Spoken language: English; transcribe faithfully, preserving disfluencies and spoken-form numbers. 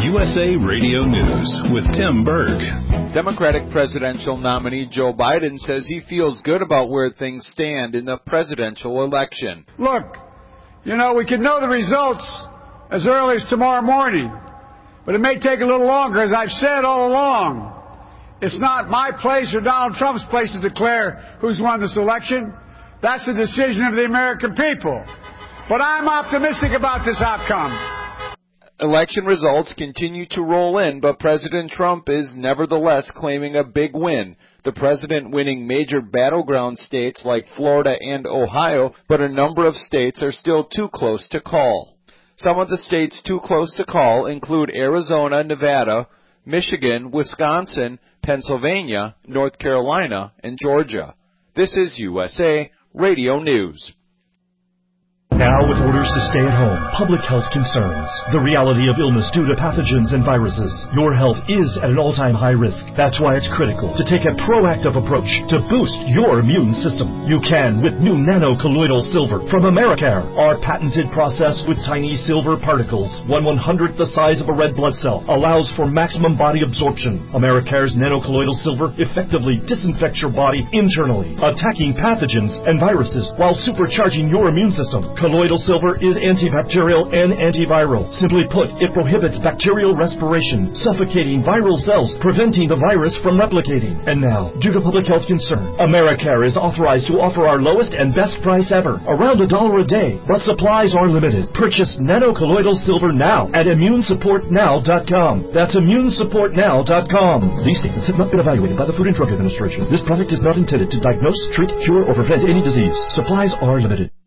U S A Radio News with Tim Berg. Democratic presidential nominee Joe Biden says he feels good about where things stand in the presidential election. Look, you know, we can know the results as early as tomorrow morning, but it may take a little longer. As I've said all along, it's not my place or Donald Trump's place to declare who's won this election. That's the decision of the American people. But I'm optimistic about this outcome. Election results continue to roll in, but President Trump is nevertheless claiming a big win. The president winning major battleground states like Florida and Ohio, but a number of states are still too close to call. Some of the states too close to call include Arizona, Nevada, Michigan, Wisconsin, Pennsylvania, North Carolina, and Georgia. This is U S A Radio News. Now, with orders to stay at home, public health concerns, the reality of illness due to pathogens and viruses, your health is at an all-time high risk. That's why it's critical to take a proactive approach to boost your immune system. You can with new nano-colloidal silver from Americare. Our patented process with tiny silver particles, one one-hundredth the size of a red blood cell, allows for maximum body absorption. Americare's nano-colloidal silver effectively disinfects your body internally, attacking pathogens and viruses while supercharging your immune system. Colloidal silver is antibacterial and antiviral. Simply put, it prohibits bacterial respiration, suffocating viral cells, preventing the virus from replicating. And now, due to public health concern, Americare is authorized to offer our lowest and best price ever, around a dollar a day. But supplies are limited. Purchase nano-colloidal silver now at immune support now dot com. That's immune support now dot com. These statements have not been evaluated by the Food and Drug Administration. This product is not intended to diagnose, treat, cure, or prevent any disease. Supplies are limited.